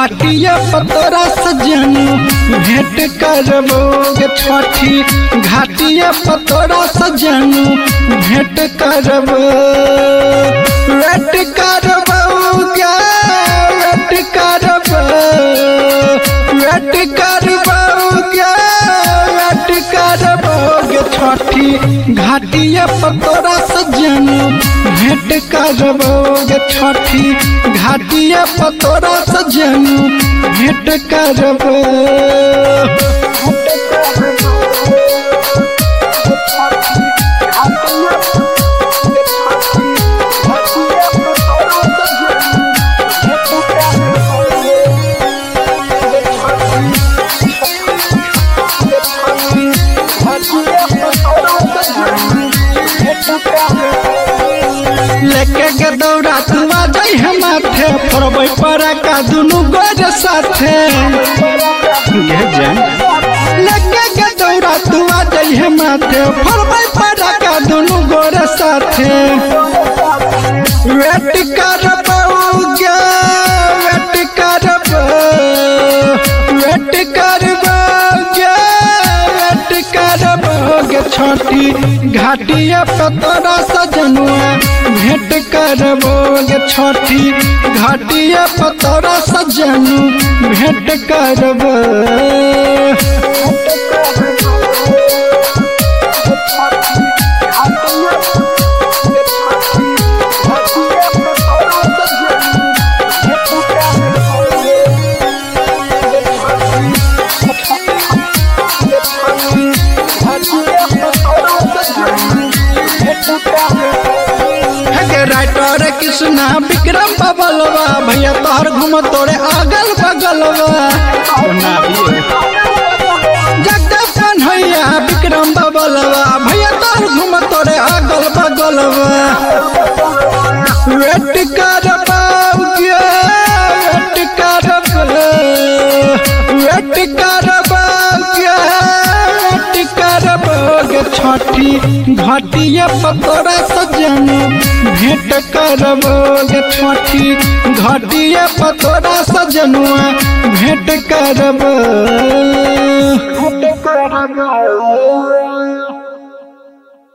घाटिया पतोरा सजनू भेंट करबोगे छठी घाटिया पतोरा सजनू भेंट करबो वेट करबोगे वेट करबो वेट करबोगे वेट करबोगे छठी घाटिया पतोरा सजनू भेंट करबोगे छठी घाटिया पतोरा सजनू भेंट करबो लेके के दौड़ा तू आ जाई हम माथे फरबै परा का दुनु गोर साथे ये जान लेके के दौड़ा तू आ जाई हम माथे फरबै परा का दुनु गोर साथे वेट करबोगे वेट करबो वेट करबोगे वेट करबोगे छठी घाटिया पतोरा सजनुआ भेंट करबोगे छठी घाटिया पतोरा सजनू भेंट करबो राइटर कृष्णा विक्रम बबलवा भैया तोहर घूम तोरे अगल बगलवा जगदीप कन्हैया विक्रम बबलवा भैया तोहर घूम तोरे अगल बगलवा वेट करबोगे वेट करबो वेट करबोगे वेट करबोगे छठी घाटिया पतोरा सजनू भेंट करबोगे छठी घाटिया पतोरा सजनुआ भेंट करबो।